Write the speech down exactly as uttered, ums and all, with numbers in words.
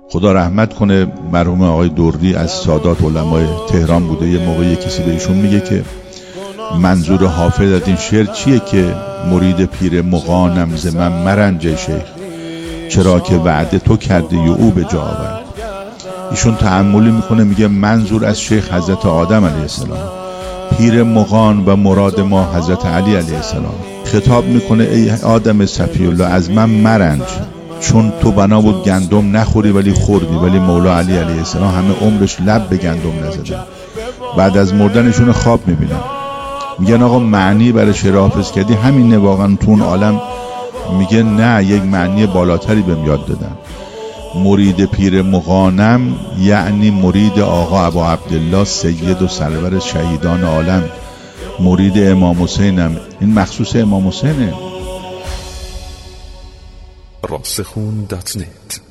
خدا رحمت کنه، مرحوم آقای دردی از سادات علمای تهران بوده. یه موقعی کسی به ایشون میگه که منظور حافظ از این شعر چیه که مرید پیر مغانم ز من مرنج شیخ، چرا که وعده تو کردی و او به جا آورد. ایشون تأملی میکنه، میگه منظور از شیخ حضرت آدم علیه السلام، پیر مغان و مراد ما حضرت علی علیه السلام. خطاب میکنه ای آدم صفی الله از من مرنج، چون تو بنا بود گندم نخوری ولی خوردی، ولی مولا علی علیه السلام همه عمرش لب به گندم نزده. بعد از مردنشون خواب میبینن، میگن آقا معنی برای شعر حافظ کردی همینه واقعا تو اون عالم؟ میگه نه، یک معنی بالاتری بهم یاد دادن. مرید پیر مغانم یعنی مرید آقا ابا عبدالله سید و سرور شهیدان عالم، مرید امام حسینم. این مخصوص امام حسینه. راسخون دات نت